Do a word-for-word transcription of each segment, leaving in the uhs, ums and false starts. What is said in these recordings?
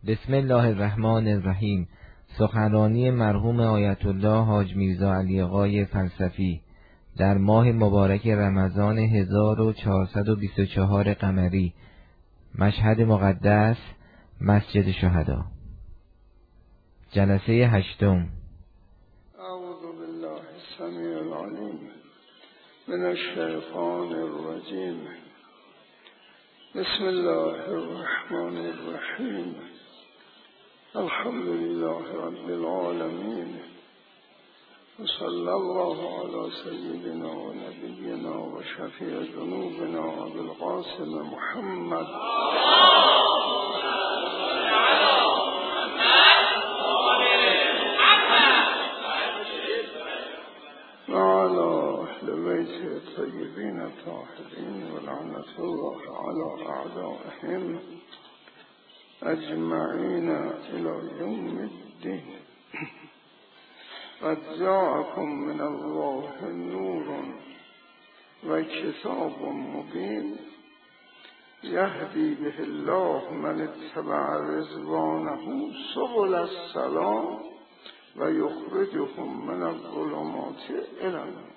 بسم الله الرحمن الرحیم. سخنرانی مرحوم آیت الله حاج میرزا علی آقای فلسفی در ماه مبارک رمضان هزار و چهارصد و بیست و چهار قمری، مشهد مقدس، مسجد شهدا. جلسه هشتم. اعوذ بالله السمیع العلیم من الشیطان الرجیم. بسم الله الرحمن الرحیم. الحمد لله رب العالمین و صلی الله علی سیدنا و نبینا و شفیع ذنوبنا ابی القاسم محمد و علی اهل بیت الطیبین الطاهرین و لعنة الله علی اعدائهم اجمعین الی یوم الدین. قد جاءکم من الله نور و کتاب مبین یهدی به الله من اتبع رضوانه سبل السلام و یخرجهم من الظلمات الی النور.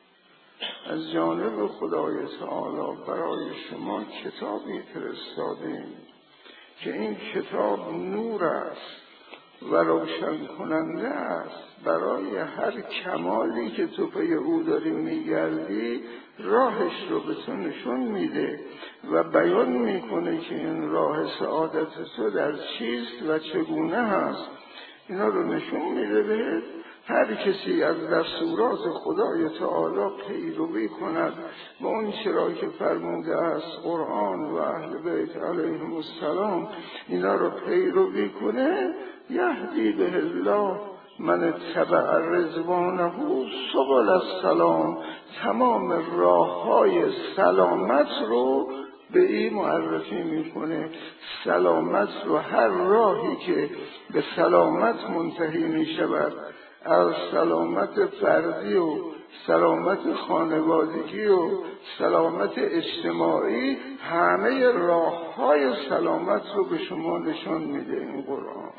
از جانب خدای تعالی برای شما کتابی فرستادیم که این کتاب نور است و روشن کننده است. برای هر کمالی که تو پی او داری میگردی راهش رو به تو نشون میده و بیان میکنه که این راه سعادت تو در چیست و چگونه هست. اینا رو نشون میده بهت. هر کسی از دستورات خدای تعالی پیروی کند و اون چرا که فرموده است قرآن و اهل بیت علیهم السلام اینا رو پیروی کنه، یهدی به الله من اتبع رضوانه سبل السلام، تمام راه های سلامت رو به این معرفی میکنه. سلامت رو، هر راهی که به سلامت منتهی میشود، از سلامت فردی و سلامت خانوادگی و سلامت اجتماعی، همه راه های سلامت رو به شما نشان میده این قرآن.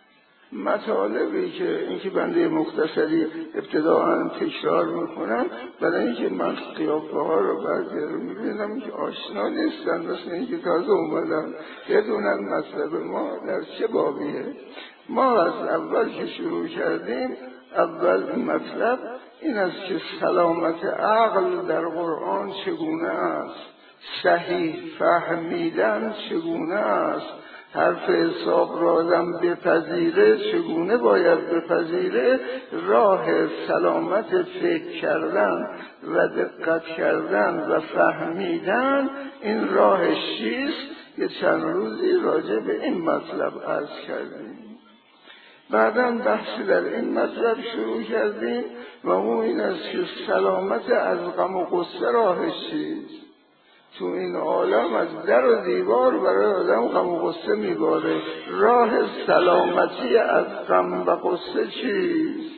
مطالبی که اینکه بنده مختصری ابتداعا تکرار میکنم برای اینکه من قیافه ها رو بعضی رو میبینم که آشنا نیستن، مثل اینکه تازه اومدن بدونن مطلب ما در چه بابیه. ما از اول که شروع کردیم، اول مطلب این است که سلامت عقل در قرآن چگونه است، صحیح فهمیدن چگونه است، حرف حساب را آدم بپذیره چگونه باید بپذیره، راه سلامت فکر کردن و دقت کردن و فهمیدن این راهش چیست. یه چند روزی راجع به این مطلب عرض کردیم. بعداً بحثی در این مطلب شروع کردیم و اون این است که سلامت از غم و غصه راهش چیست. تو این عالم از در و دیوار برای آدم غم و غصه میباره، راه سلامتی از غم و غصه چیست؟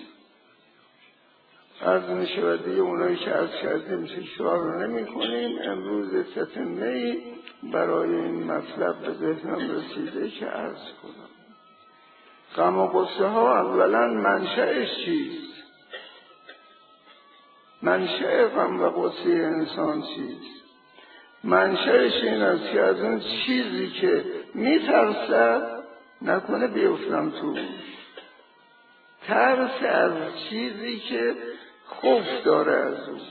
عرض میشود دیگه اونایی که عرض کردیم تکرار نمی کنیم. امروز تتمه‌ای برای این مطلب به ذهنم رسیده که عرض کنم. غم و غصه ها اولا منشأش چیست؟ منشأ غم و غصه انسان چیست؟ منشأش این است که از اون چیزی که میترسد نکنه بیفتم توش. ترس از چیزی که خوف داره از اون،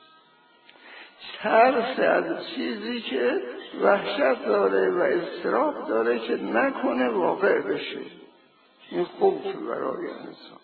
ترس از چیزی که وحشت داره و اضطراب داره که نکنه واقع بشه. این خوف برای انسان.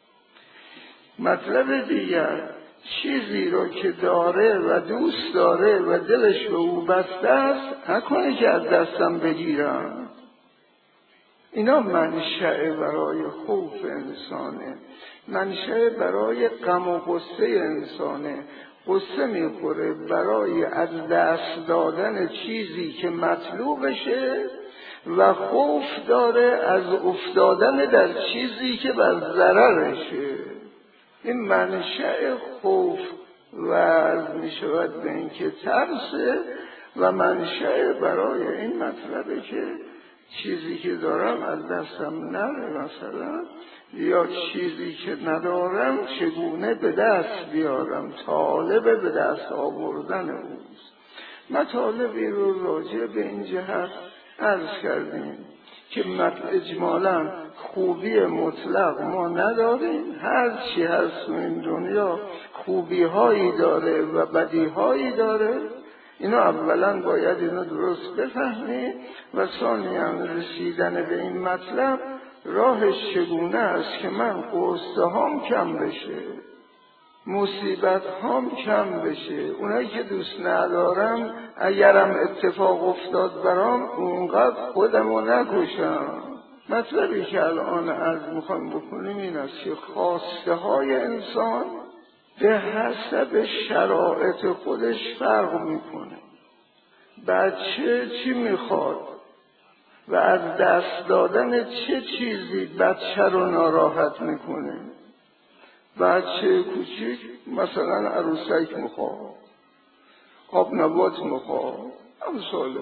مطلب دیگر، چیزی رو که داره و دوست داره و دلش به او بسته است نکنه که از دستم بگیرم. اینا منشأ برای خوف انسانه، منشأ برای غم و غصه انسانه. غصه میخوره برای از دست دادن چیزی که مطلوبشه و خوف داره از افتادن در چیزی که بر ضررشه. این منشأ خوف و از میشود به این که ترسه و منشأ برای این مطلبه که چیزی که دارم از دستم نره مثلا، یا چیزی که ندارم چگونه به دست بیارم، طالب به دست آوردن اوست. مطالبی رو راجع به این جهت عرض کردیم که اجمالا خوبی مطلق ما نداریم، هر چی هست تو این دنیا خوبی هایی داره و بدی هایی داره. اینا اولا باید اینو درست بفهمیم و ثانیاً رسیدن به این مطلب راهش چگونه است که من قصه هام کم بشه، مصیبت هام کم بشه، اونایی که دوست ندارم اگرم اتفاق افتاد برام اونقدر خودمو نکشم. مطلبی که الان عرض میخوایم بکنیم این است که خواسته های انسان به حسب شرایط خودش فرق میکنه. بچه چی میخواد و از دست دادن چه چیزی بچه رو ناراحت میکنه؟ بچه کوچیک مثلا عروسک میخواد، آب نبات میخواد، امثاله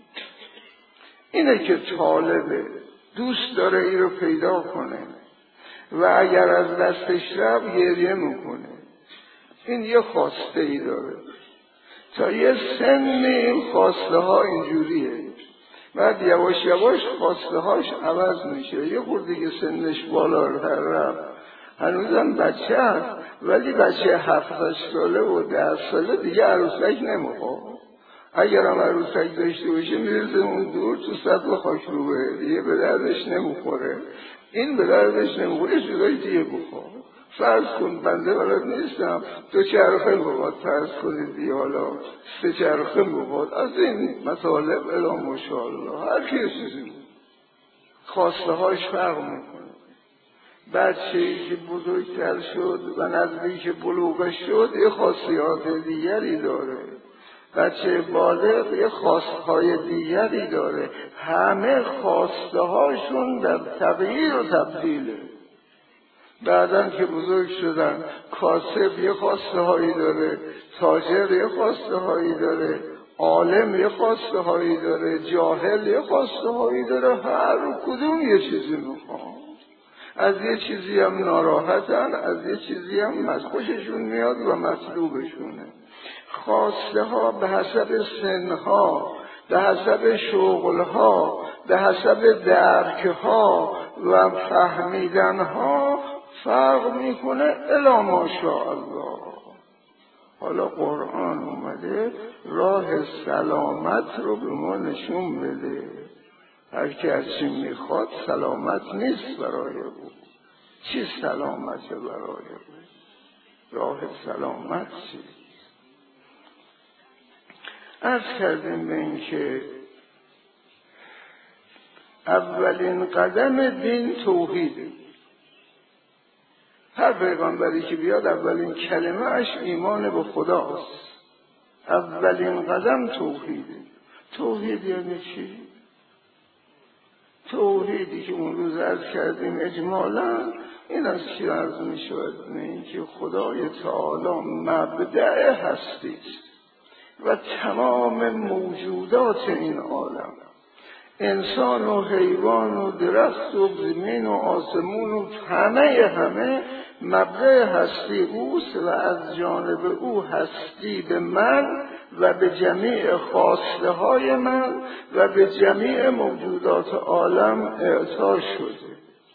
اینه که طالبه دوست داره ای رو پیدا کنه و اگر از دستش رفت گریه میکنه. این یه خواسته ای داره. تا یه سنی این خواسته ها اینجوریه، بعد یواش یواش خواسته هاش عوض میشه. یه خورده که سنش بالاتر رفت، هنوزم بچه هست ولی بچه هفت هشت ساله و ده ساله دیگه عروسک نمیخواد. اگرم عروسک داشته باشه میرسه اون دور تو سطل خاک روبه، دیگه به دردش نمیخوره. این به دردش نمیخوره، یه چیزایی دیگه بخواد. فرض کن بنده بلد نیستم دو چرخه بخواد، فرض کنید دیگه حالا سه چرخه بخواد. از این مطالب الا ماشاءالله هر کی چیزی بود، خواسته هاش فرق میکنه. بچه‌ای که بزرگتر شد و نزدیک بلوغ شد یه خاصیات دیگری داره، بچه بالغ یه خواستهای دیگری داره. همه خواسته هاشون در تغییر و تبدیله. بعدن که بزرگ شدن کاسب یه خواسته هایی داره، تاجر یه خواسته هایی داره، عالم یه خواسته هایی داره، جاهل یه خواسته هایی داره. هر کدوم یه چیزی میخوام. از یه چیزی هم ناراحتن، از یه چیزی هم خوششون میاد و مطلوبشونه. خواسته ها به حسب سنها، به حسب شغلها، به حسب درکها و فهمیدنها فرق میکنه الا ماشاءالله. حالا قرآن اومده راه سلامت رو به ما نشون بده. هر که از چی میخواد سلامت نیست برای او. چی سلامت برای او؟ راه سلامت چی؟ عرض کردیم به این که اولین قدم دین توحیده. هر پیغمبری که بیاد اولین کلمه اش ایمان به خداست. اولین قدم توحیده. توحید یعنی چی؟ توحیدی که اون روز عرض کردیم اجمالا این از چی عرض می شود؟ این که خدای تعالی مبدأ هستی است و تمام موجودات این عالم، انسان و حیوان و درخت و زمین و آسمون و همه همه مبدأ هستی اوست و از جانب او هستی به من و به جمیع خواسته های من و به جمیع موجودات عالم اعطا شده.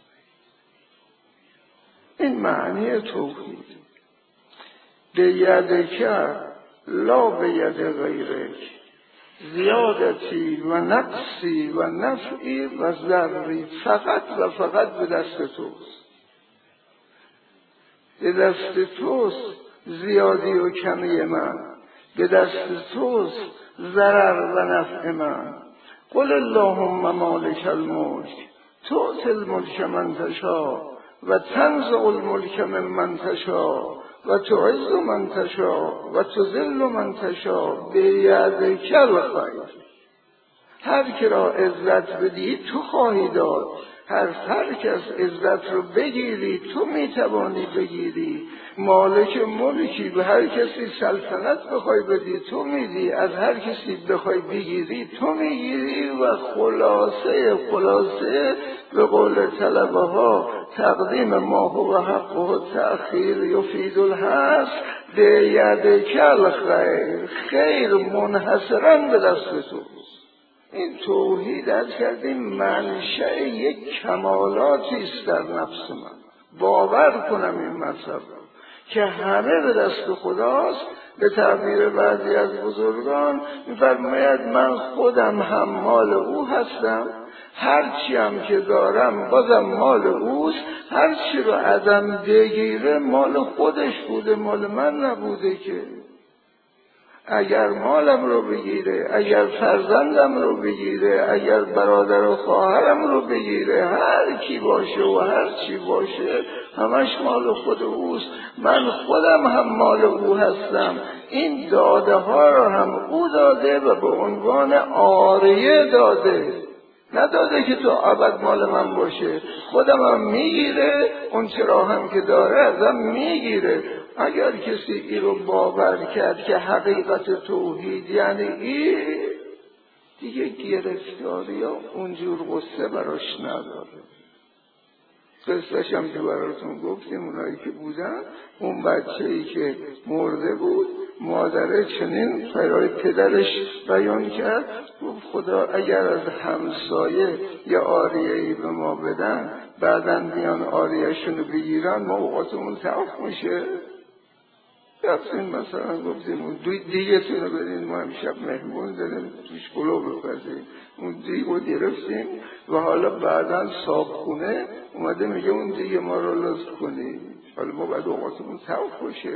این معنی توحید. به یدک لا به ید غیرک زیادتی و نقصی و نفعی و ضری، فقط و فقط به دست توست. به دست توست زیادی و کمی من، به دست توست ضرر و نفع من. قل اللهم مالک الملک تؤتی الملک من تشاء و تنزع الملک ممن تشاء و تعز من تشاء و تذل من تشاء بیدک الخیر. هر که را عزت بدی تو خواهی داد هر هر کس عزت رو بگیری تو میتوانی بگیری. مالک ملکی به هر کسی سلطنت بخوای بدی تو میدی، از هر کسی بخوای بگیری تو میگیری. و خلاصه خلاصه به قول طلبه ها تقدیم ما هو حق و تأخیر یفید الحصر به ید کل خیر، خیر منحصرا به دست تو. این توحید از کردیم منشأ یک کمالاتی است در نفس من. باور کنم این مطلب که همه به دست خداست. به تعبیر بعضی از بزرگان می‌فرماید من خودم هم مال او هستم، هرچی هم که دارم بازم مال اوست، هرچی رو ازم بگیره مال خودش بوده، مال من نبوده. که اگر مالم رو بگیره، اگر فرزندم رو بگیره، اگر برادر و خواهرم رو بگیره، هر کی باشه و هر چی باشه همش مال خود اوست. من خودم هم مال او هستم. این داده ها رو هم او داده و به عنوان عاریه داده، نداده که تو ابد مال من باشه. خودم هم میگیره، اون چرا هم که داره ازم میگیره. اگر کسی این رو باور کرد که حقیقت توحید یعنی این، دیگه گرفتاری ها اونجور غصه براش نداره. قصهش هم که براتون گفتیم اونایی که بودن، اون بچه‌ای که مرده بود مادره چنین برای پدرش بیان کرد، گفت خدا اگر از همسایه یا عاریه‌ای به ما بدن بعداً بیان عاریه‌شون رو بگیرن ما اوقاتمون تلخ میشه. رفتیم مثلا گفتیم دوی دیگتون رو بدین، ما امشب مهمون داریم توش پلو بپزیم. اون دیگ رو گرفتیم و حالا بعداً صابخونه اومده میگه اون دیگه ما رو لطف کنیم. حالا ما بعد اوقاتمون تلخ باشه.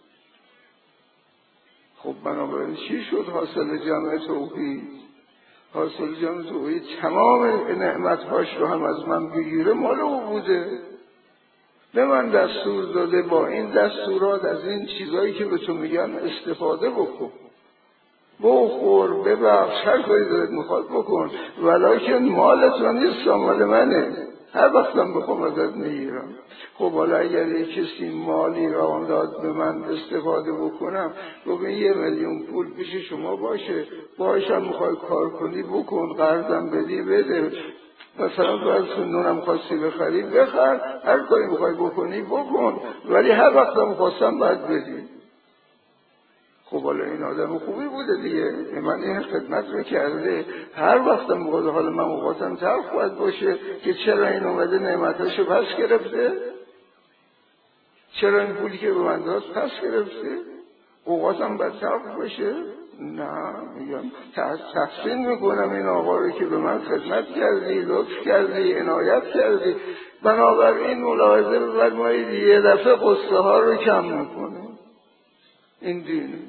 خب بنابراین چی شد حاصل جمع توحید؟ حاصل جمع توحید تمام نعمتهاش رو هم از من بگیره مال او بوده. به من دستور داده با این دستورات از این چیزایی که به تو میگن استفاده بکن، بخور، ببخش، هر کاری دارت میخواد بکن، ولیکن مال تو نیست، مال منه، هر وقتم بخوام ازت میگیرم. خب حالا اگر یک کسی مالی را داد به من استفاده بکنم، ببین یه میلیون پول پیش شما باشه، باشم میخوای کار کنی بکن، قرضم بدی بده، مثلا تو از نونم خواستی بخری بخر، هر کاری میخوای بکنی بکن، ولی هر وقتم خواستم باید بدی. خب حالا این آدم خوبی بوده دیگه، من این خدمت رو کرده، هر وقتم بخواد حالا من اوقاتم تلخ باید باشه که چرا این اومده نعمتاشو پس گرفته، چرا این پولی که به من داد پس گرفته، اوقاتم باید تلخ باشه. نه، میگم تحسین میکنم این آقا رو که به من خدمت کردی، لطف کردی، عنایت کردی. بنابراین ملاحظه بفرمایید یه دفعه قصه ها رو کم میکنه. این دینه،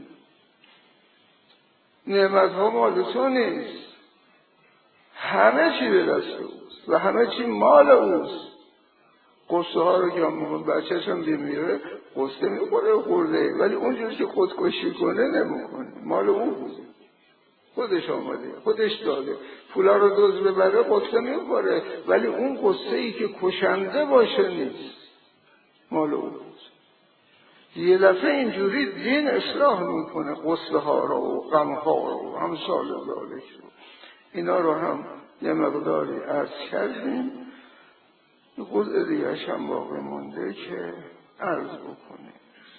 نعمت ها مال تو نیست، همه چی به دست اوست و همه چی مال اوست. قصه ها رو کم میکنه. بچه‌ش هم میمیره قصه میخوره خورده، ولی اونجور که خودکشی کنه نمیکنه، مال او بوده، خودش آمده، خودش داده. پولا رو دوز ببره قصه میخوره، ولی اون قصه ای که کشنده باشه نیست، مال او بود. یه دفعه اینجوری دین اصلاح میکنه قصه ها رو و غم ها رو و امثال ذالک رو. اینا رو هم یه مقداری عرض کردیم. خود دیگه هم باقی مونده که عرض بکنیم.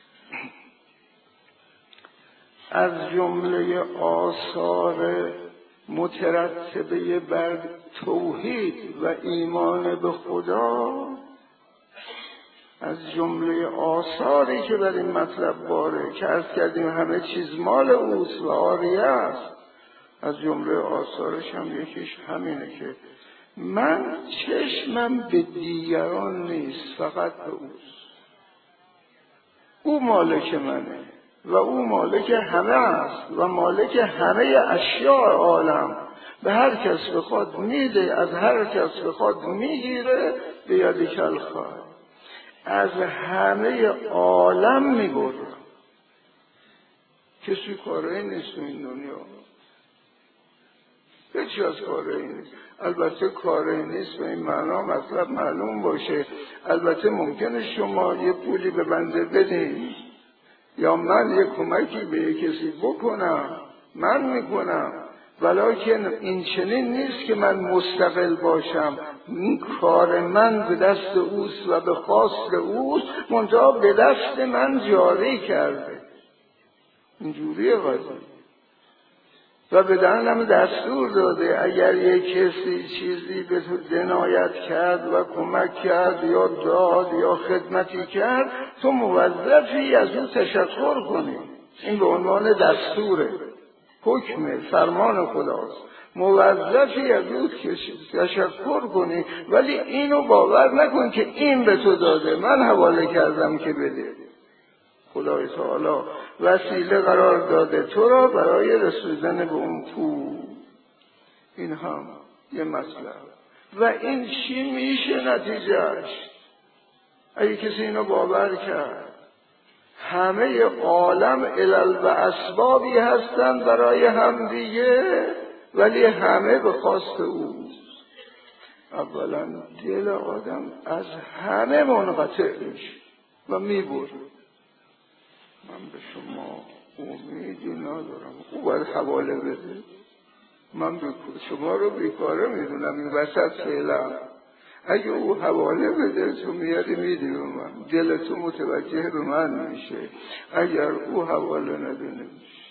از جمله آثار مترتبه بر توحید و ایمان به خدا، از جمله آثاری که بر این مطلب باره که عرض کردیم همه چیز مال اوست و عاریه است، از جمله آثارش هم یکیش همینه که من چشمم به دیگران نیست، فقط به اوست. او مالک منه و او مالک همه است و مالک همه اشیاء عالم. به هر کس بخواد میده، از هر کس بخواد میگیره، به یاد کل خواهد. از همه عالم میبرم. کسی کاره نیست تو این دنیا. هیچ از کاره این نیست. البته کاره این نیست و این معنا مطلب معلوم باشه. البته ممکنه شما یه پولی به بنده بدین یا من یه کمکی به یه کسی بکنم، من میکنم، ولیکن این چنین نیست که من مستقل باشم. این کار من به دست اوست و به خواست اوست، منتها به دست من جاری کرده. اینجوریه قضیه. و به دهنم دستور داده اگر یک کسی چیزی به تو جنایت کرد و کمک کرد یا داد یا خدمتی کرد، تو موظفی از او تشکر کنی. این به عنوان دستوره، حکم فرمان خداست. موظفی از او تشکر کنی، ولی اینو باور نکن که این به تو داده، من حواله کردم که بده. خدای تعالی وسیله قرار داده تو را برای رسیدن به اون پول. این هم یه مسئله. و این چی میشه نتیجهش؟ اگه کسی اینو باور کرد، همه عالم علل و اسبابی هستند برای همدیگه، ولی همه به خواست اوست. اولا دل آدم از همه منقطع میشه و میبره. من به شما امیدی ندارم، او باید حواله بده. من شما رو بیکاره میدونم این وسط فعلا. اگه او حواله بده تو میاری میدی به من، دل تو متوجه به من میشه. اگر او حواله نده نمیشه.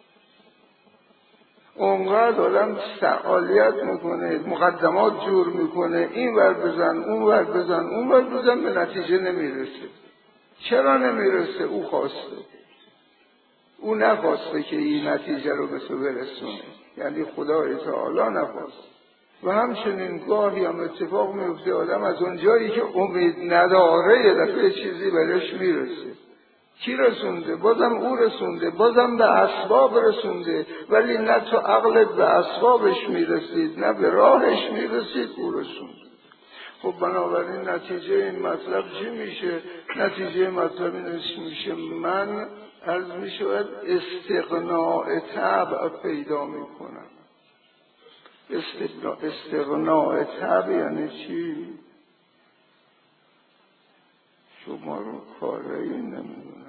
اونقدر آدم فعالیت میکنه، مقدمات جور میکنه، این ور بزن اون ور بزن اون ور بزن، به نتیجه نمیرسه. چرا نمیرسه؟ او خواسته. او نخواسته که این نتیجه رو به تو برسونه، یعنی خدای تعالی نخواسته. و همچنین گاهی هم اتفاق میفته آدم از اون جایی که امید نداره یه دفعه چیزی برش میرسه. کی رسونده؟ بازم او رسونده، بازم به اسباب رسونده، ولی نه تو عقلت به اسبابش میرسید نه به راهش میرسید، او رسونده. خب بنابراین نتیجه این مطلب چی میشه؟ نتیجه مطلب این میشه من عرض میشود استغناء طبع پیدا میکنم. استغناء طبع یعنی چی؟ شما رو کاری نمیدونم،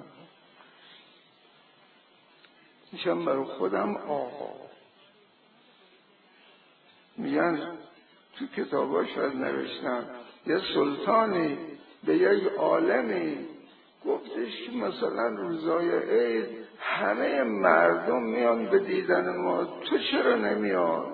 میشم برای خودم آقا. میگن تو کتاباش شاید نوشتن یه سلطانی به یک عالمی گفتش که مثلا روزای عید همه مردم میان به دیدن ما، تو چرا نمیان؟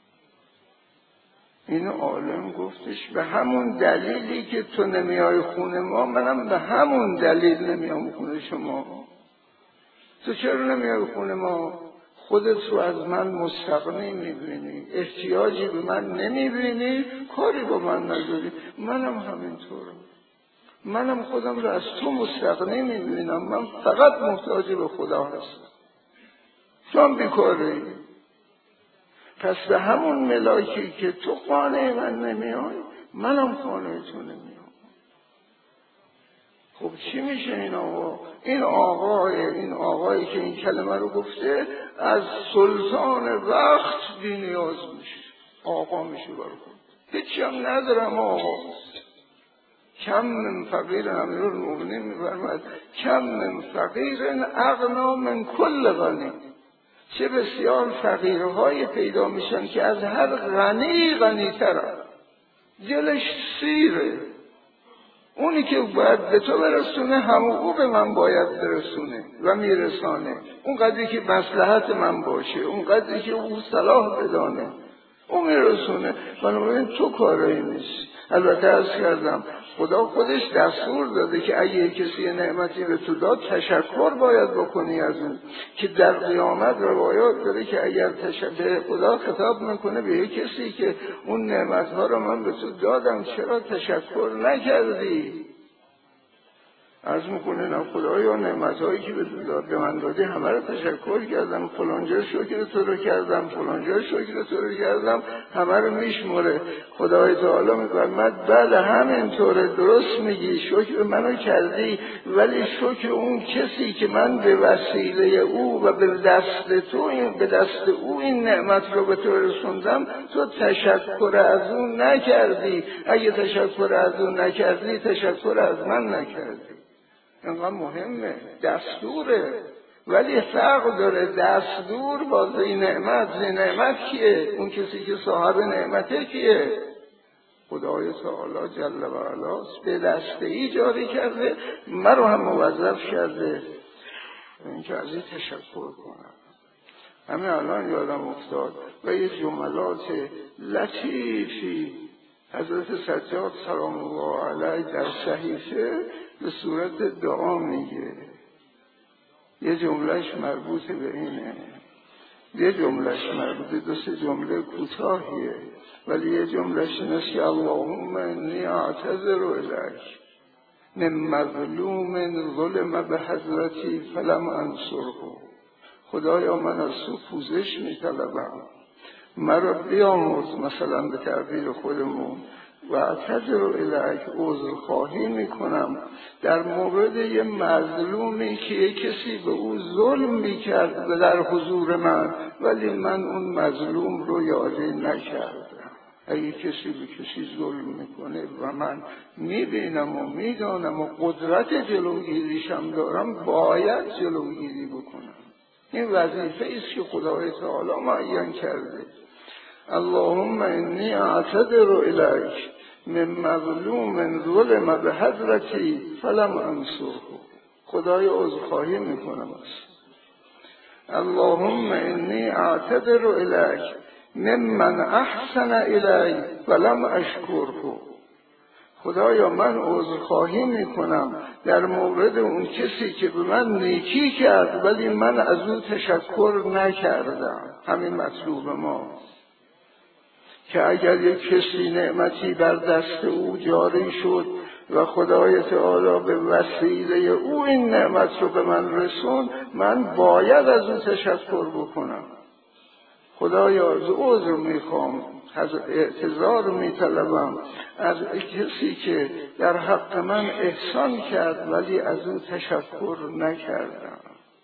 این عالم گفتش به همون دلیلی که تو نمیای خونه ما، منم به همون دلیل نمیام خونه شما. تو چرا نمیای خونه ما؟ خودت رو از من مستغنی میبینی، احتیاجی به من نمیبینی، کاری با من نداری. منم همینطورم، منم خودم رو از تو مستغنی میبینم، من فقط محتاج به خدا هستم، تو هم بیکاری. پس به همون ملاکی که تو خانه من نمیای، منم خانه تو نمیام. خب چی میشه این آقا؟ این آقای این آقایی که این کلمه رو گفته از سلطان وقت بی نیاز میشه، آقا میشه برای خود. هیچی هم ندارم آقا. کم من فقیر، امیرالمومنین میفرماید کم من فقیر اغنا من کل غنی. چه بسیار فقیرهای پیدا میشن که از هر غنی غنی ترن، دلش سیره. اونی که باید به تو برسونه همون او به من باید برسونه و میرسانه. اون قدری که مصلحت من باشه، اون قدری که او صلاح بدانه، او میرسونه. بنابراین تو کاری نیست. البته عرض کردم خدا خودش دستور داده که اگه کسی نعمتی به تو داد تشکر باید بکنی از اون، که در قیامت روایات داره که اگر تشکر خدا خطاب میکنه به یک کسی که اون نعمتها رو من به تو دادم چرا تشکر نکردی؟ عرض میکنه خدایا نعمتهایی که به من دادی همه رو تشکر کردم، فلانجا شکر تو رو کردم، فلانجا شکر تو رو کردم، همه رو میشموره. خدای تعالی میفرماد بله همینطوره، درست میگی، شکر منو کردی، ولی شکر اون کسی که من به وسیله او و به دست تو این به دست او این نعمت رو به تو رسوندم، تو تشکر از اون نکردی. اگه تشکر از اون نکردی تشکر از من نکردی. اینقدر مهمه، دستوره، ولی فرق داره دستور با ذی نعمت. ذی نعمت کیه؟ اون کسی که صاحب نعمته کیه؟ خدای تعالی جل و علاست، به دسته ای جاری کرده، من رو هم موظف کرده اینکه از این تشکر کنم. همین الان یادم افتاد و یه جملات لطیفی حضرت سجاد سلام الله علیه در صحیفه به صورت دعا میگه. یه جملهش مربوط به اینه، یه جملهش مربوط، دو سه جمله کوتاهیه، ولی یه جملهش اینه که اللهم انی اعتذر الیک من مظلوم ظلم به حضرتی فلم انصره. خدایا من از تو پوزش میطلبم، مرا بیامرز، مثلا به تعبیر خودمون، و اعتذر الیک، عذر خواهی میکنم در مورد یه مظلومی که یه کسی به او ظلم میکرد در حضور من، ولی من اون مظلوم رو یاری نکردم. اگه کسی به کسی ظلم میکنه و من میبینم و میدانم و قدرت جلوگیریشم دارم، باید جلوگیری بکنم. این وظیفه است که خدای تعالی معین کرده. اللهم انی اعتذر الیک من مظلوم ظلم به حضرتی فلم انصره. خدای عذرخواهی میکنم است. اللهم انی اعتذر الیک ممن احسن الی فلم اشکره. خدایا من عذرخواهی میکنم در مورد اون کسی که به من نیکی کرد ولی من از او تشکر نکردم. همین مطلوب ما که اگر یک کسی نعمتی بر دست او جاری شد و خدای تعالی به وسیله او این نعمت رو به من رسون، من باید از او تشکر بکنم. خدایا از عذر میخوام، از اعتذار میطلبم از کسی که در حق من احسان کرد ولی از او تشکر نکردم.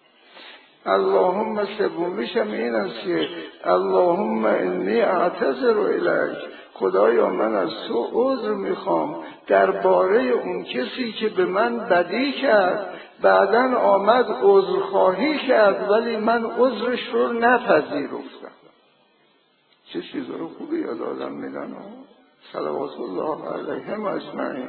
اللهم سومیشم این است که اللهم انی اعتذر الیک، خدایا من از تو عذر میخوام درباره اون کسی که به من بدی کرد، بعداً آمد عذرخواهی کرد ولی من عذرش رو نپذیرفتم. چه چیزا خوبی یاد آدم میدن. صلوات الله علیهم اجمعین.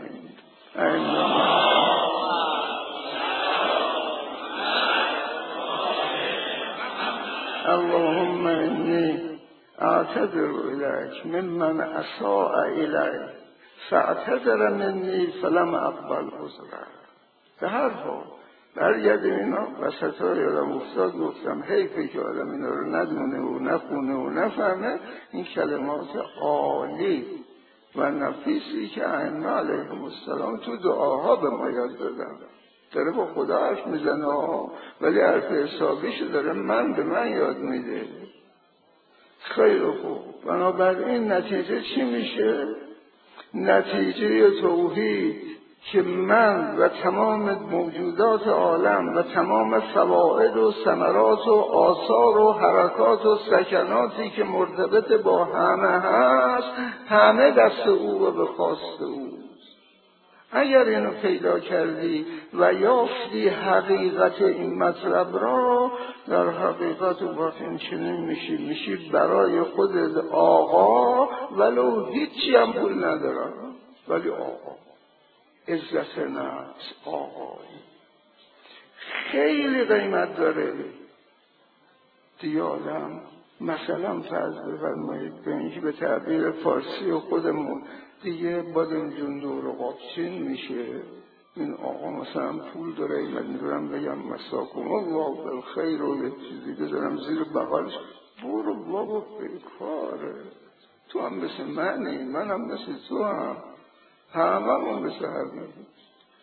اللهم انی اعتذر الیک ممن اساء الی فاعتذر منی فلم اقبل عذره. به هر حال برگردیم اینا وسط ها یادم افتاد گفتم حیفه که آدم اینا رو ندونه و نخونه و نفهمه. این کلمات عالی و نفیسی که ائمه علیهم السلام تو دعاها به ما یاد دادن. داره با خدا حرف میزنه ولی حرف حسابیشو داره من به من یاد میده. خیلی خوب. بنابراین نتیجه چی میشه؟ نتیجه توحید که من و تمام موجودات عالم و تمام فواید و ثمرات و آثار و حرکات و سکناتی که مرتبط با همه هست، همه دست او و به خواست اوست. اگر اینو پیدا کردی و یافتی حقیقت این مطلب را، در حقیقت وقت این چنین میشی میشی برای خودت آقا، ولو هیچی هم پول ندارم ولی آقا، عزت نفس، آقایی خیلی قیمت داره. دیگه آدم مثلا فرض بفرمایید به اینکه به تعبیر فارسی خودمون دیگه بادم جون دور و قابچین میشه. این آقا مثلا پول داره، من میدونم بگم مساکم الله بالخیر و یه چیزی بذارم زیر بغلش، برو بابا بیکاره، تو هم مثل منی، منم مثل تو هم، همه هم مثل همین.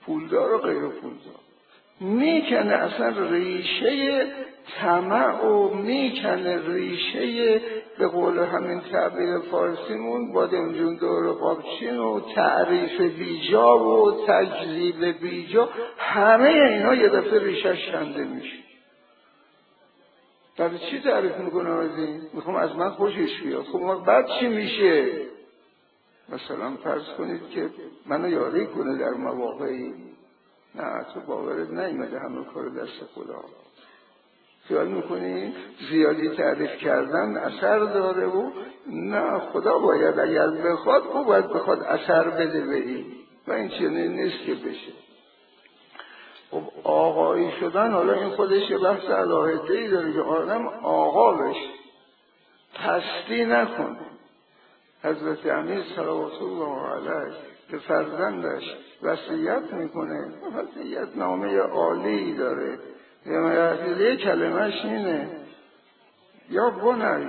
پولدار و غیر پولدار. میکنه اصلا ریشه طمع و میکنه ریشه به قول همین تعبیر فارسیمون بادمجون دور قابچین و تعریف بیجا و تکذیب بیجا، همه اینا یه دفعه ریشش کنده میشه. برای چی تعریف میکنم از این؟ میخوام از من خوشش بیاد. خب بعد چی میشه؟ مثلا فرض کنید که منو یاری کنه در مواقعی، نه تو باورت نیمده همه کار دست خدا. خیال میکنی زیادی تعریف کردن اثر داره و نه، خدا باید اگر بخواد او باید بخواد اثر بده به این و این چنین نیست که بشه. خب آقایی شدن، حالا این خودش یه بحث علاهده‌ای داره که آدم آقا بشه، پستی نکنه. حضرت امیر صلوات الله علیه به فرزندش وصیت میکنه، وصیت نامه عالی داره، یه کلمه‌اش اینه: یا بنی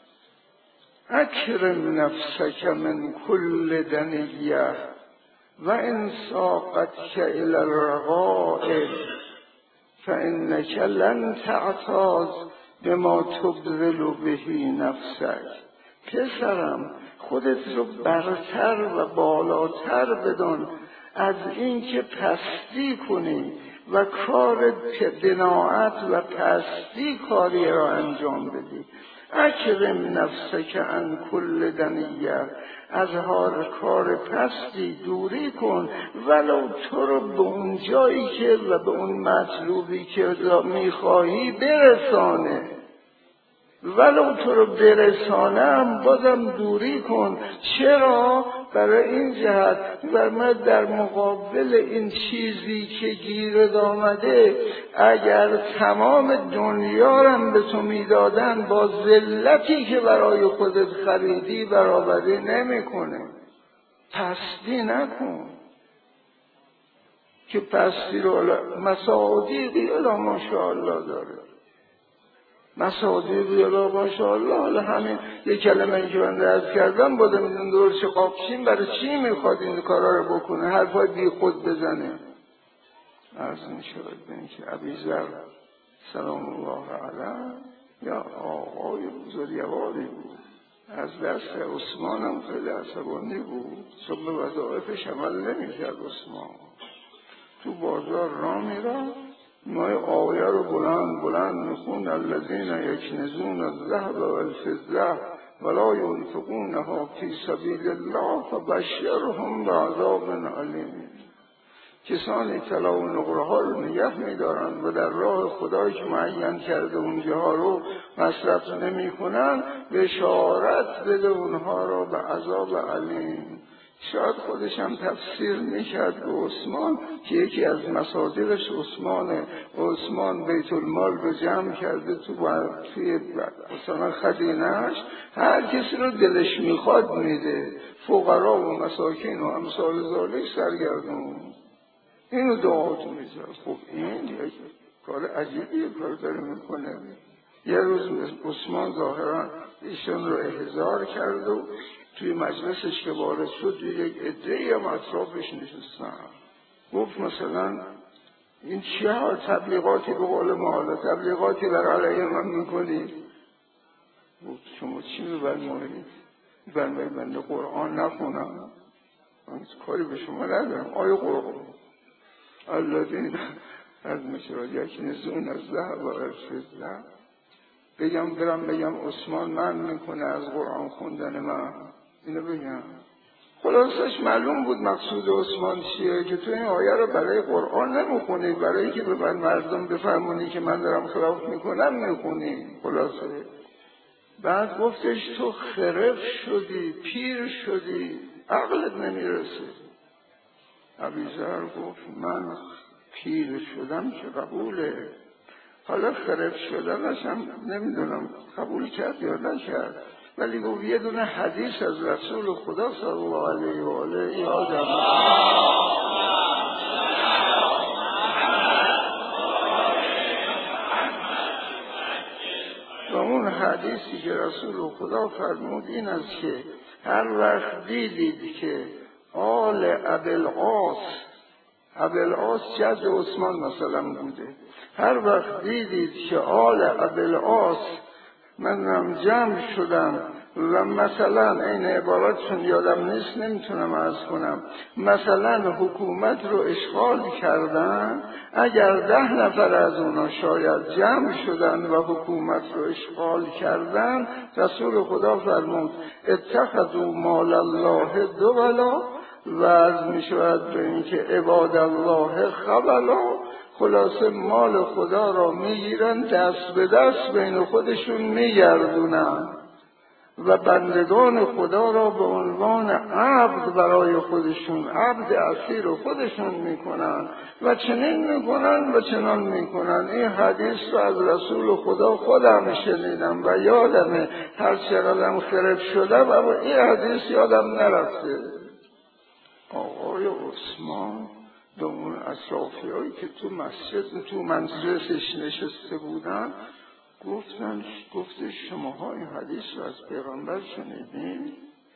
اکرم نفسک من کل دنیه و ان ساقتک الی الرغائب فانک لن تعتاض بما تبذل به نفسک. پسرم خودت رو برتر و بالاتر بدان از این که پستی کنی و کار دناعت و پستی کاری را انجام بدی. اکرم نفسک عن کل دنیه، از هر کار پستی دوری کن، ولو تو رو به اون جایی که و به اون مطلوبی که میخواهی برسانه، ولو تو رو برسانم بازم دوری کن. چرا؟ برای این جهت و من در مقابل این چیزی که گیرد آمده اگر تمام دنیا رو به تو میدادن با ذلتی که برای خودت خریدی برابری نمیکنه. پستی نکن که پستی رو مصادیقی الا ماشاءالله داره، مصادیقی الا ماشاءالله. حالا همین یک کلمه این که من درست کردم بوده میدون دورش قابچین برای چی میخواد این کارا رو بکنه، حرفای بی خود بزنه. عرض میشود به این که ابیذر سلام الله علیه یا آقای بزرگواری بود، از دست عثمان هم خیلی عصبانی بود، چون به وظایفش عمل نمیکرد. عثمان تو بازار راه میرفت، ما آیه رو بلند بلند میخوند: الذین یکنزون الذهب والفضة ولا ينفقونها فی سبیل الله فبشرهم بعذاب علیم. کسانی طلا و نقره ها رو نگه میدارن و در راه خدای که معین کرده اونجاها رو مصرف نمی کنن، بشارت بده اونها رو به عذاب علیم. شاید خودش هم تفسیر میکرد به عثمان که یکی از مصادیقش عثمانه، عثمان بیت المال رو جمع کرده تو توی مثلا خزینه‌اش، هر کسی رو دلش میخواد میده، فقرا و مساکین و امثال ذالک سرگردون. اینو دعاتو میذاره. خب این یک کار عجیبیه کار داره میکنه. یه روز عثمان ظاهرا ایشون رو احضار کرد و توی مجلسش که وارد شد یک عده‌ای هم اطرافش نشستن. گفت مثلا این چه ها تبلیغاتی به قول ما حالا تبلیغاتی بر علیه من میکنی؟ گفت شما چی می‌فرمایید؟ می‌فرمایید من قرآن نخونم؟ من کاری به شما ندارم. آیه قرآن الذین از مشرا یکنزون الذهب والفضة، بگم برم بگم عثمان من میکنه از قرآن خوندن من، اینو بگم؟ خلاصش معلوم بود مقصود عثمان چیه، که تو این آیه رو برای قرآن نمیخونی، برای که به من مردم بفهمونی که من دارم خلاف میکنم میخونی. خلاصه بعد گفتش تو خرف شدی، پیر شدی، عقلت نمیرسه. ابیذر گفت من پیر شدم که قبوله، حالا خرف شدنش هم نمیدونم قبول کرد یا نکرد، ولی گفت یه دونه حدیث از رسول خدا صلی الله علیه و آله یادم و اون حدیثی که رسول خدا فرمود این است که هر وقت دیدید که آل ابوالعاص ابوالعاص جد عثمان مثلا بوده. هر وقت دیدید که آل ابوالعاص منم جمع شدم و مثلا این عباراتشون یادم نیست، نمیتونم عرض کنم، مثلا حکومت رو اشغال کردن، اگر ده نفر از اونا شاید جمع شدن و حکومت رو اشغال کردن، رسول خدا فرمود اتخذوا مال الله دولا و از میشود به این که عباد الله خبلا، خلاصه مال خدا را میگیرن دست به دست بین خودشون میگردونن و بندگان خدا را به عنوان عبد برای خودشون، عبد اسیر خودشون میکنن و چنین میکنن و چنان میکنن. این حدیث رو از رسول خدا خودم شنیدم و یادمه، هر چقدرم خرف شدم اما این حدیث یادم نرفته. آقای عثمان به اون اطرافی هایی که تو مسجد تو مجلسش نشسته بودن گفتن گفته شماها این حدیث رو از پیغمبر شنیدین؟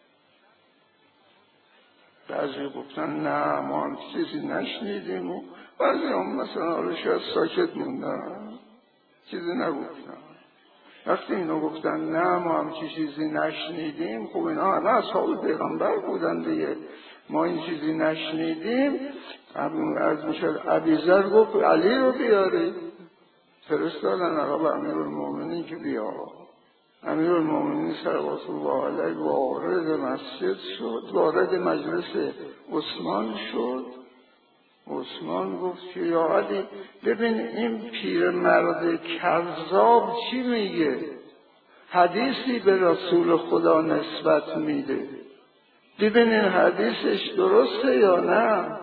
بعضی گفتن نه ما هم چیزی نشنیدیم و بعضی هم مثلا حالا شاید ساکت موندن، چیزی نگفتن. وقتی اینو گفتن نه ما هم چیزی نشنیدیم، خب اینا همه اصحاب پیغمبر بودن دیگه، ما این چیزی نشنیدیم. از میشد ابیذر گفت علی رو بیاری، فرستادن آقا به امیرالمومنین که بیا. امیرالمومنین صلوات الله علیه وارد مسجد شد، وارد مجلس عثمان شد. عثمان گفت که یا علی ببین این پیرمرد کذاب چی میگه، حدیثی به رسول خدا نسبت میده، ببین این حدیثش درسته یا نه.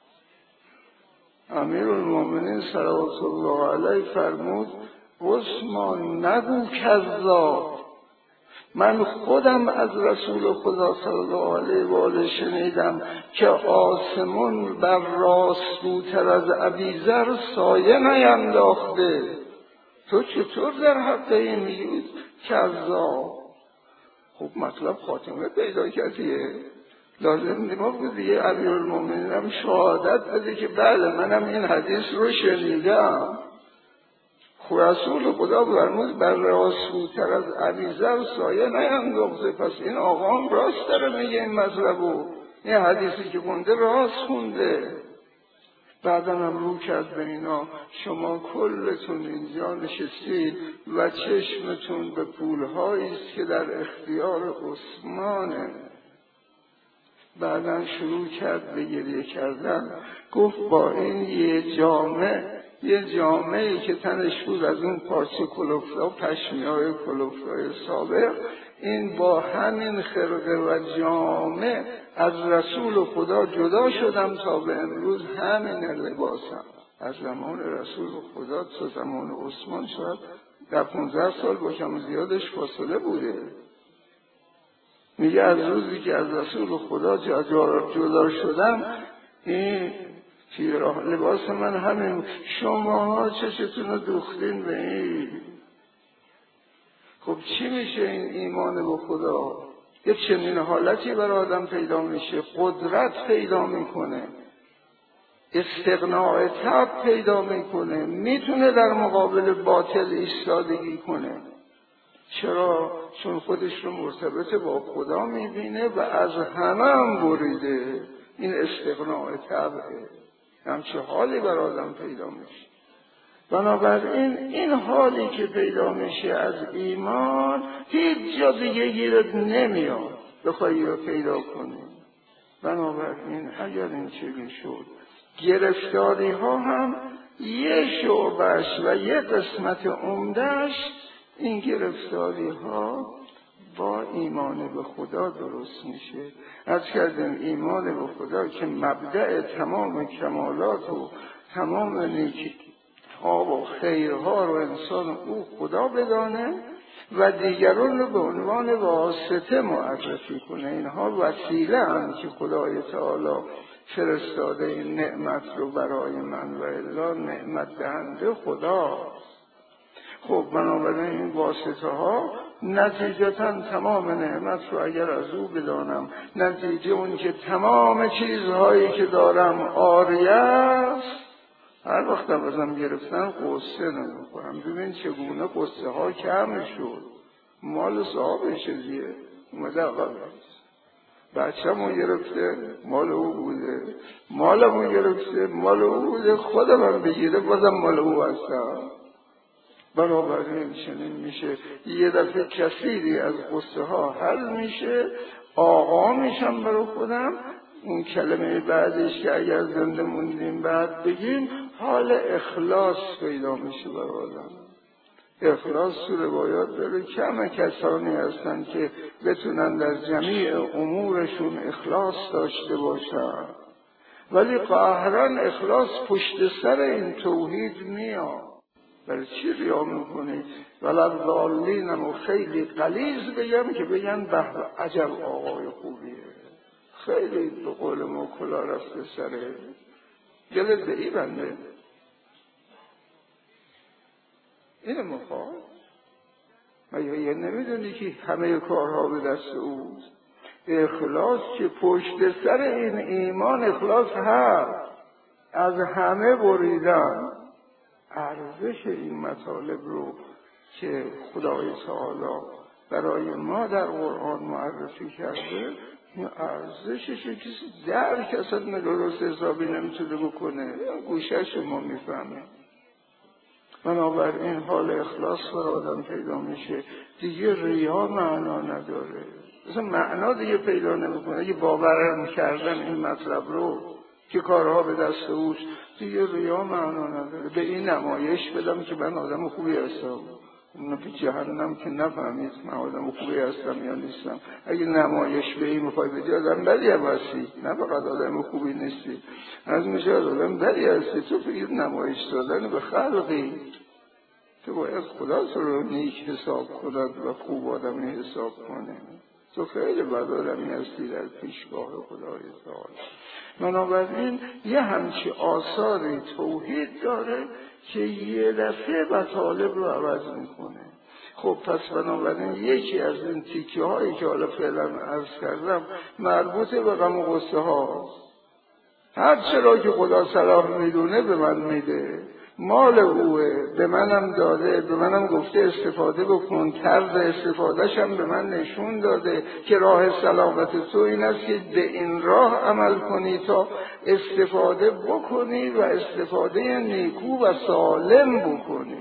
امیرالمومنین صلوات الله علیه فرمود عثمان نگو کذاب، من خودم از رسول خدا صلی الله علیه و آله شنیدم که آسمون بر راست بوتر از ابیذر سایه نینداخته، تو چطور در حق این میگی کذاب؟ خب مطلب خاتمه پیدا کردیه، لازم نما بود یه امیرالمومنین هم شهادت بده که بله منم این حدیث رو شنیدم. خب رسول خدا فرمود بر راست بوتر از ابیذر سایه نینداخته، پس این آقا هم راست داره میگه این مطلبو، این حدیثی که خونده راست خونده. بعدا هم رو کرد به اینا شما کلتون اینجا نشستید و چشمتون به پولهایی است که در اختیار عثمانه. بعدا شروع کرد به گریه کردن، گفت با این یه جامعه یه جامعه‌ای که تنش بود از اون پارچه کلوفتا پشمیای کلوفتای سابق، این با همین خرقه و جامعه از رسول خدا جدا شدم تا به امروز همین لباسم. از زمان رسول خدا تا زمان عثمان شاید در پونزده سال باشم زیادش فاصله بوده. میگه از روزی که از رسول خدا جدا شدم این لباس من همین، شما چشتون رو دوختین به این. خب چی میشه این ایمان به خدا؟ یه چنین حالتی برای آدم پیدا میشه، قدرت پیدا میکنه، استغناء طبع پیدا میکنه، میتونه در مقابل باطل ایستادگی کنه. چرا؟ چون خودش رو مرتبط با خدا میبینه و از همه هم بریده. این استغناء طبعه، همچه حالی بر آدم پیدا میشه. بنابراین این حالی که پیدا میشه از ایمان هیچ جا دیگه گیرت نمیاد بخوایی رو پیدا کنی. بنابراین اگر این چنین شد، گرفتاری ها هم یه شعبش و یه قسمت عمدهش این گرفتاری ها با ایمان به خدا درست میشه. از کردیم ایمان به خدا که مبدأ تمام کمالات و تمام نیکی ها و خیرها رو انسان او خدا بدانه و دیگران رو به عنوان واسطه معرفی کنه. اینها وسیله هم که خدای تعالی فرستاده این نعمت رو برای من و الا نعمت دهنده خدا. خب بنابراین این واسطه ها نتیجتا تمام نعمت رو اگر از او بدانم، نتیجه اون که تمام چیزهایی که دارم عاریه است، هر وقت ازم گرفتن قصه نمیخورم. ببین چگونه قصه ها کم شد. مال صاحب چیزیه اومده عقب بچه‌مو گرفته مال او بوده، مالمو گرفته مال او بوده، خودم هم بگیره بازم مال او هستم. بنابراین چنین میشه یه دفعه کثیری از قصه ها حل میشه، آقا میشم برای خودم. اون کلمه بعدش که اگر زنده موندیم بعد بگیم، حال اخلاص پیدا میشه برای آدم. اخلاص تو روایات داره کم کسانی هستن که بتونن در جمیع امورشون اخلاص داشته باشن، ولی قاهرن اخلاص پشت سر این توحید میاد. برای چی ریا میکنی؟ ولد ضالینم و خیلی قلیز بگم که بگن به عجب آقای خوبیه، خیلی به قول ما کلا رفته سره. دلت به ای بنده اینو میخواد؟ مگه یه نمیدونی که همه کارها به دست اوست؟ اخلاص که پشت سر این ایمان اخلاص هست، از همه بریدن. ارزش این مطالب رو که خدای تعالی برای ما در قرآن معرفی کرده، این ارزشش کسی درک اصلا درست حسابی نمیتونه بکنه، گوشش ما میفهمه. بنابراین حال اخلاص برای آدم پیدا میشه، دیگه ریا معنا نداره، اصلا معنا دیگه پیدا نمیکنه. اگه باور کردن این مطلب رو که کارها به دست اوست، دیگه ریا معنا نداره. به این نمایش بدم که من آدم خوبی هستم، اون به جهنم که نفهمید من آدم خوبی هستم یا نیستم. اگه نمایش به این میخوای بدی، آدم بدی هستی، نه فقط آدم خوبی نیستی، از میشه آدم بدی هستی. تو فکر نمایش دادن به خلقی، تو باید خدا رو نیک حساب کند و خوب آدمی حساب کنه. تو خیلی بد آدمی هستی در پیشگاه خدای تعالی. بنابراین یه همچی آثاری توحید داره که یه دفعه مطالب رو عوض میکنه. خب پس بنابراین یکی از این تیکه هایی که حالا فعلا عرض کردم مربوط به غم و غصه هاست. هر چرا که خدا صلاح میدونه به من میده، مال اوه، به منم داده، به منم گفته استفاده بکن، طرز استفادهش هم به من نشون داده که راه سلامت تو این است که به این راه عمل کنی تا استفاده بکنی و استفاده نیکو و سالم بکنی.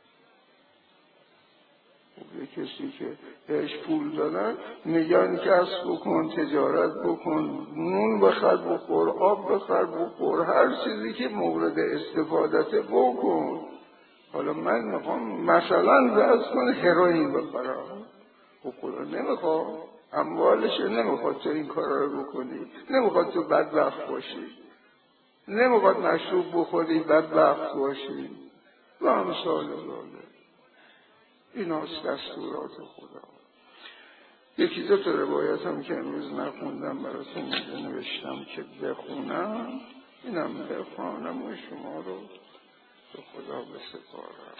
یه کسی که بهش پول دادن میگن کسب بکن، تجارت بکن، نون بخر بخور، آب بخر بخور، هر چیزی که مورد استفادت بکن. حالا من میخوام مثلا فرض کن هروئین بخرم، خب خدا نمیخواد، اموالش نمیخواد تو این کارا رو بکنی، نمیخواد تو بدبخت باشی، نمیخواد مشروب بخوری بدبخت باشی و امثال ذالک. این هاست دستورات خدا. یکی دو تا روایت هم که امروز نخوندم براتون نوشتم که بخونم، اینم بخوانم و شما رو به خدا بسپارم.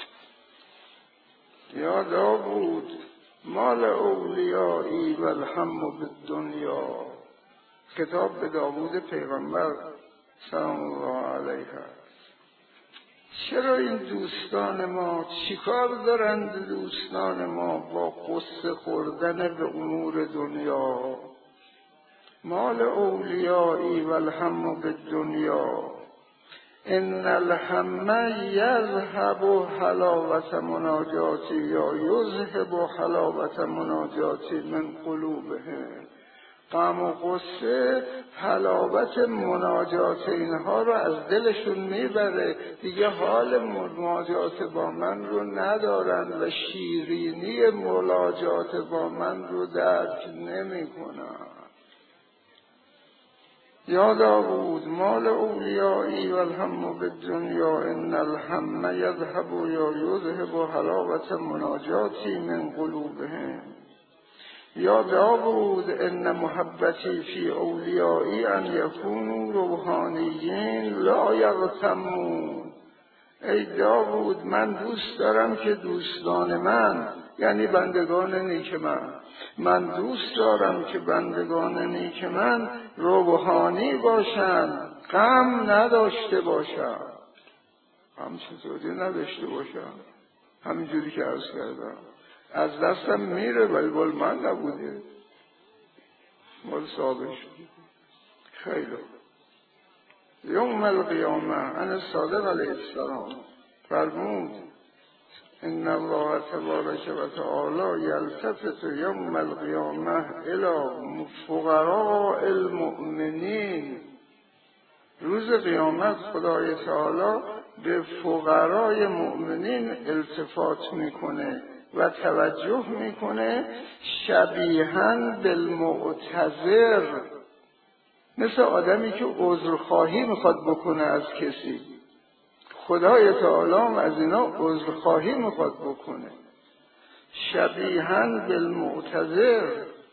یا داوود مال اولیایی و الهم بالدنیا. خطاب به داوود پیغمبر سلام الله علیه. چرا این دوستان ما چیکار دارند؟ دوستان ما با قصه خوردن به امور دنیا. مال اولیایی و الهم بالدنیا ان الهم یذهب حلاوت مناجاتی یا یذهب حلاوت مناجاتی من قلوبهم. غم و غصه حلاوت مناجات اینها رو از دلشون میبره، دیگه حال مناجات با من رو ندارن و شیرینی ملاجات با من رو درک نمی کنن. یا داوود مال اولیایی و الهم بالدنیا ان الهم یذهب یا یذهب حلاوت مناجاتی من قلوبهم. یا داوود ان محبتی فی اولیایی ان یکونوا روحانیین لا یغتمون. ای داوود من دوست دارم که دوستان من، یعنی بندگان نیک من، من دوست دارم که بندگان نیک من روحانی باشند، غم نداشته باشند. غم چطوری نداشته باشند؟ همینجوری که عرض کردم از دستم میره ولی بال من نبوده، مال صاحبش. خیلی یوم القیامه ان صادق علیه السلام فرمود ان الله تبارک و تعالی یلتفت یوم القیامه الی فقراء المؤمنین. روز قیامت خدای تعالی به فقرای مؤمنین التفات میکنه و توجه میکنه، شبیهاً بالمعتذر، مثل آدمی که عذرخواهی میخواد بکنه از کسی. خدای تعالی از اینا عذرخواهی میخواد بکنه. شبیهاً بالمعتذر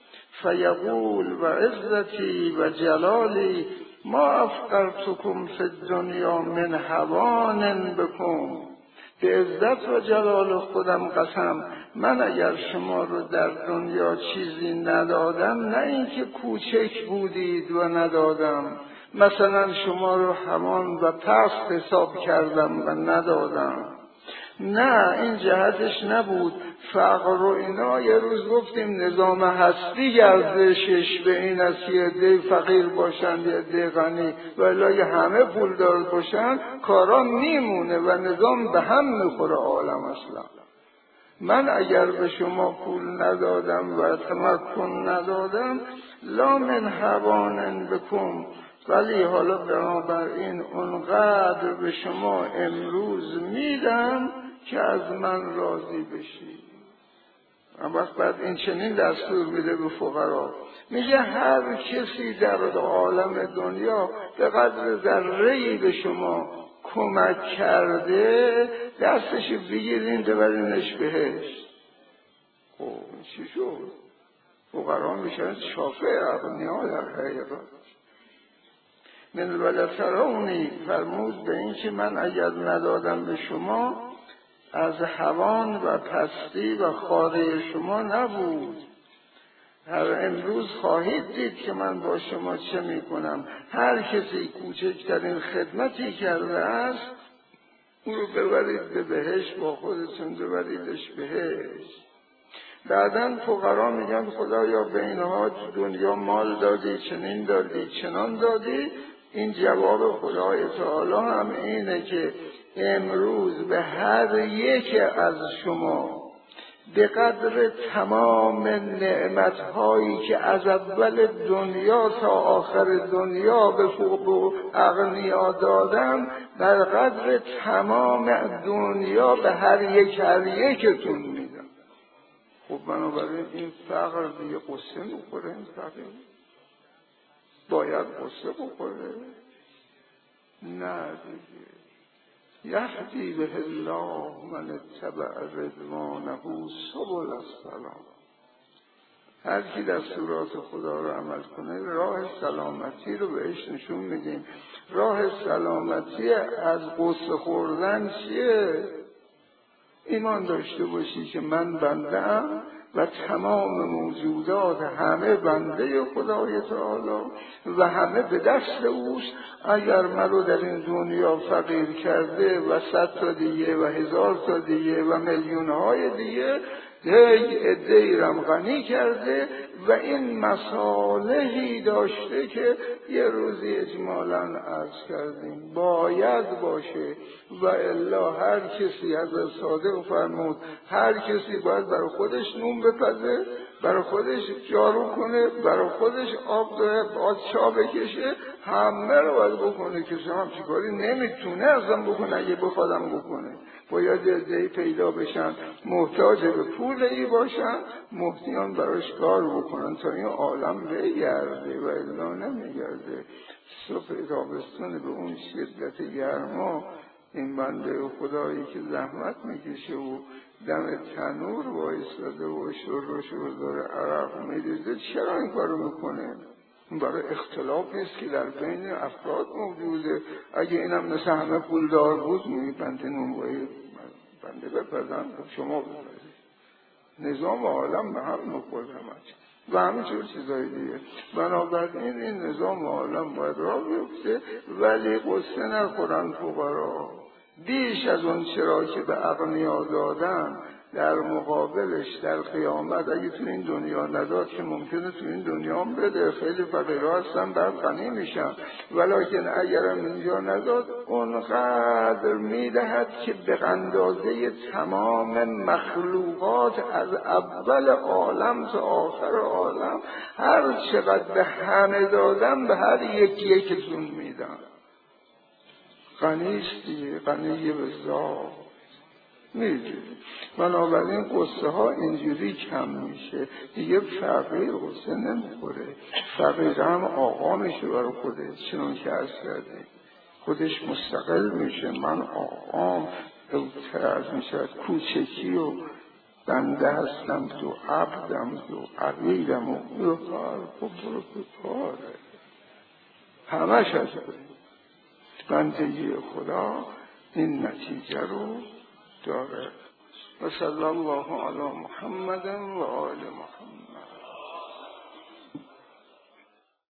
فیقول و عزتی و جلالی ما افقرتکم فی الدنیا من هوان بکم. به عزت و جلال خودم قسم، من اگر شما رو در دنیا چیزی ندادم، نه اینکه کوچک بودید و ندادم، مثلا شما رو همان و پست حساب کردم و ندادم، نه این جهتش نبود. فقر و اینا یه روز گفتیم نظام هستی گردشش به این است که عده فقیر باشن یه عده غنی، ولی همه پولدار باشن کارا میمونه و نظام به هم میخوره عالم. اصلا من اگر به شما پول ندادم و تمکن ندادم، لا من هوان بکم، ولی حالا بنابراین اونقدر به شما امروز میدم که از من راضی بشی. اما وقت بعد این چنین دستور میده به فقرا، میگه هر کسی در عالم دنیا به قدر ذره‌ای به شما کمک کرده، دستش بگیرین ببرینش بهشت. خب چی شد؟ فقرا میشن شافع اغنیا در حقیقت. من ولترونی فرمود به این که من اگر ندادم به شما، از هوان و پستی و خاره شما نبود. هر امروز خواهید دید که من با شما چه میکنم. هر کسی کوچکترین خدمتی کرده است، او رو ببرید به بهشت، با خودتون ببریدش بهشت. بعداً فقرا میگن خدایا به اینها دنیا مال دادی، چنین دادی، چنان دادی. این جواب خدای تعالی هم اینه که امروز به هر یک از شما به قدر تمام نعمتهایی که از اول دنیا تا آخر دنیا به فوق و اغنیا دادم، در قدر تمام دنیا به هر یک هر یکتون میدم. خب بنابراین این فقر دیگه قصه میخوره، این فقر باید قصه بخوره؟ نه دیگه. یهدی به الله من اتبع رضوانه سبل السلام. هر کی دستورات خدا رو عمل کنه راه سلامتی رو بهش نشون میدیم. راه سلامتی از قصه خوردن چیه؟ ایمان داشته باشی که من بنده‌ام و تمام موجودات همه بنده خدای تعالی و همه به دست اوست. اگر من رو در این دنیا فقیر کرده و صد تا دیگه و هزار تا دیگه و میلیون های دیگه یک عده‌ای رم غنی کرده و این مصالحی داشته که یه روزی اجمالاً عرض کردیم باید باشه. و الا هر کسی حضرت صادق فرمود هر کسی باید برای خودش نون بپزه، برای خودش جارو کنه، برای خودش آب آب چا بکشه، همه رو باید بکنه. کسی هم چیکاری نمیتونه اصلا بکنه. اگه بخوادم بکنه باید عده‌ای پیدا بشن محتاج به پول ای باشن، محتیان براش کار بکنن تا این عالم بگرده و الا نمیگرده. صبح تابستون به اون شدت گرما این بنده خدایی که زحمت میکشه و دم تنور وایساده و شور و شور داره عرق میریزه، چرا این کارو میکنه؟ برای اختلافی است که در بین افراد موجوده. اگه اینم مثل همه پولدار بود می بنده نونوایی بنده بپردن شما بپردید. نظام عالم به هم نخور همه و همینطور چیزایی دیگه. بنابراین این نظام عالم باید راه بیفته، ولی قصه نخورن فقرا. بیش از اون چرا که به اغنیا دادن در مقابلش در قیامت اگه تو این دنیا نداد که ممکنه تو این دنیا هم بده، خیلی فقیرها هستن بعد غنی میشن، ولیکن اگرم اینجا نداد اونقدر میدهد که به اندازه تمام مخلوقات از اول عالم تا آخر عالم هر چقدر به همه دادن به هر یکی یکتون میدن. غنیست دیگه، غنی به ذات میدونی. بنابراین قصه ها اینجوری کم میشه دیگه. فقیر قصه نمیخوره، فقیر هم آقا میشه برای خودش، چنون که عرض کردیم خودش مستقل میشه. من آقام از میشه کوچکی و بنده هستم تو عبدم تو عبیدم و خب برو کاره همش از بندگی خدا این نتیجه رو داره. و صلی الله علی محمد و آل محمد.